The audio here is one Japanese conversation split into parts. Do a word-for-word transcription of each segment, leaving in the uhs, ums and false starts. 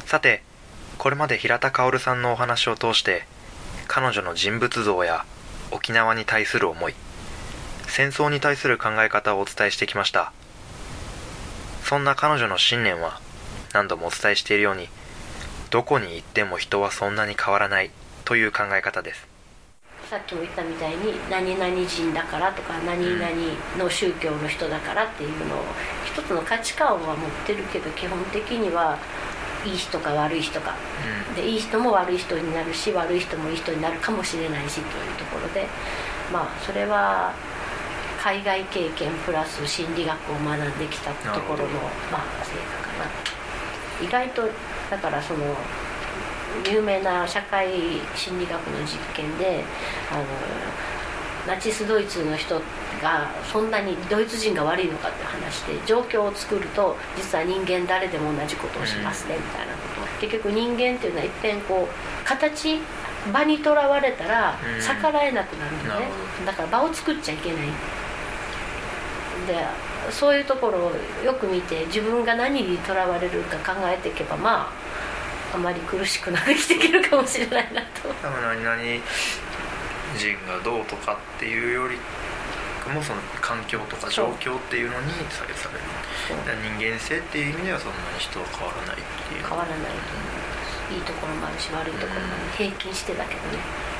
さて、これまで平田薫さんのお話を通して彼女の人物像や沖縄に対する思い、戦争に対する考え方をお伝えしてきました。そんな彼女の信念は何度もお伝えしているように、どこに行っても人はそんなに変わらないという考え方です。 さっきも言ったみたいに何々人だからとか何々の宗教の人だからっていうのを一つの価値観は持ってるけど、基本的にはいい人か悪い人か、うん、でいい人も悪い人になるし、悪い人もいい人になるかもしれないしというところで、まあそれは海外経験プラス心理学を学んできたところの、まあ、成果かな。意外とだからその有名な社会心理学の実験で、あのナチスドイツの人がそんなにドイツ人が悪いのかって話で、状況を作ると実は人間誰でも同じことをしますねみたいなこと。結局人間っていうのは一遍こう形場にとらわれたら逆らえなくなるのね。だから場を作っちゃいけない。でそういうところをよく見て自分が何にとらわれるか考えていけば、まああまり苦しくなってきていけるかもしれないなと。 多分何々人がどうとかっていうよりも、その環境とか状況っていうのに左右される。人間性っていう意味ではそんなに人は変わらないっていう。 変わらないと思います。いいところもあるし悪いところもある、平均してだけどね、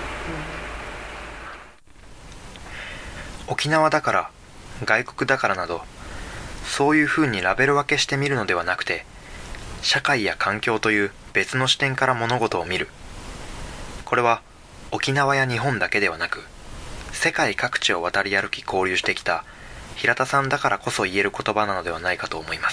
うん、沖縄だから外国だからなど、そういうふうにラベル分けしてみるのではなくて、社会や環境という別の視点から物事を見る。これは沖縄や日本だけではなく、世界各地を渡り歩き交流してきた平田さんだからこそ言える言葉なのではないかと思います。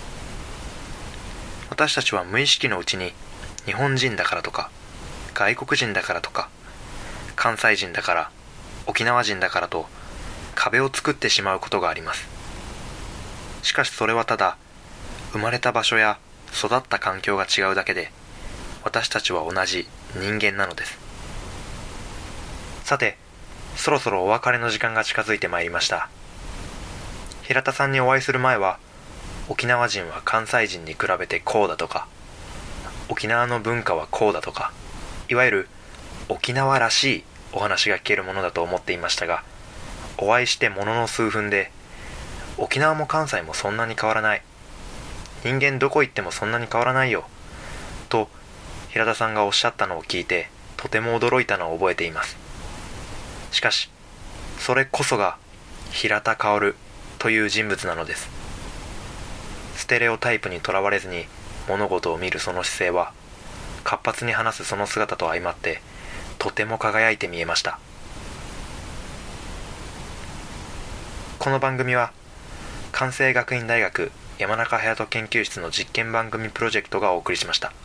私たちは無意識のうちに日本人だからとか、外国人だからとか、関西人だから、沖縄人だからと壁を作ってしまうことがあります。しかしそれはただ生まれた場所や育った環境が違うだけで、私たちは同じ人間なのです。さて、そろそろお別れの時間が近づいてまいりました。平田さんにお会いする前は、沖縄人は関西人に比べてこうだとか、沖縄の文化はこうだとか、いわゆる沖縄らしいお話が聞けるものだと思っていましたが、お会いしてものの数分で、沖縄も関西もそんなに変わらない、人間どこ行ってもそんなに変わらないよと平田さんがおっしゃったのを聞いて、とても驚いたのを覚えています。しかしそれこそが平田薫という人物なのです。ステレオタイプにとらわれずに物事を見るその姿勢は、活発に話すその姿と相まってとても輝いて見えました。この番組は関西学院大学山中隼人研究室の実験番組プロジェクトがお送りしました。